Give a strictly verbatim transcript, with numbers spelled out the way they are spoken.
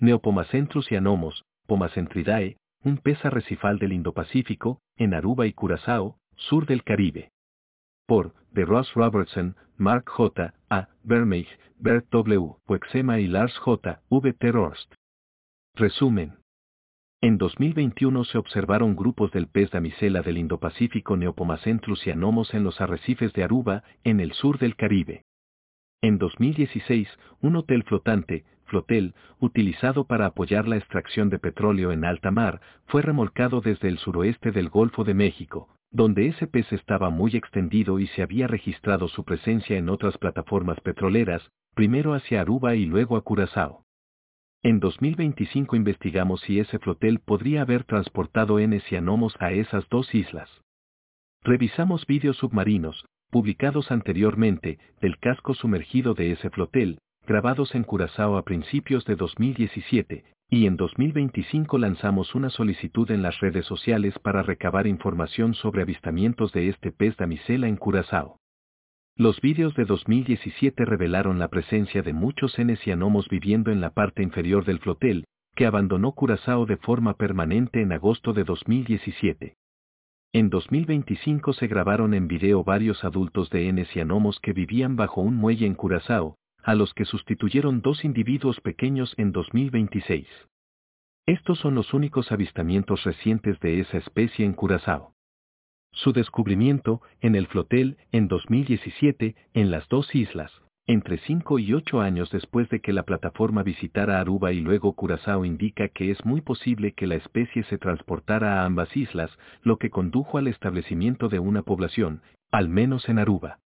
Neopomacentrus cyanomos, Pomacentridae, un pez arrecifal del Indo-Pacífico, en Aruba y Curazao, sur del Caribe. Por de Ross Robertson, Mark J. A. Vermeij, Bert W. Puexema y Lars J. V. Terhorst. Resumen. En dos mil veintiuno se observaron grupos del pez damisela del Indo-Pacífico Neopomacentrus cyanomos en los arrecifes de Aruba, en el sur del Caribe. En dos mil dieciséis, un hotel flotante, flotel, utilizado para apoyar la extracción de petróleo en alta mar, fue remolcado desde el suroeste del Golfo de México, donde ese pez estaba muy extendido y se había registrado su presencia en otras plataformas petroleras, primero hacia Aruba y luego a Curazao. En dos mil veinticinco investigamos si ese flotel podría haber transportado N. cyanomos a esas dos islas. Revisamos vídeos submarinos, publicados anteriormente, del casco sumergido de ese flotel, grabados en Curazao a principios de dos mil diecisiete, y en dos mil veinticinco lanzamos una solicitud en las redes sociales para recabar información sobre avistamientos de este pez damisela en Curazao. Los vídeos de dos mil diecisiete revelaron la presencia de muchos N. cyanomos viviendo en la parte inferior del flotel, que abandonó Curazao de forma permanente en agosto de dos mil diecisiete. En dos mil veinticinco se grabaron en video varios adultos de N. cyanomos que vivían bajo un muelle en Curazao, a los que sustituyeron dos individuos pequeños en dos mil veintiséis. Estos son los únicos avistamientos recientes de esa especie en Curazao. Su descubrimiento, en el flotel, en dos mil diecisiete, en las dos islas, entre cinco y ocho años después de que la plataforma visitara Aruba y luego Curazao, indica que es muy posible que la especie se transportara a ambas islas, lo que condujo al establecimiento de una población, al menos en Aruba.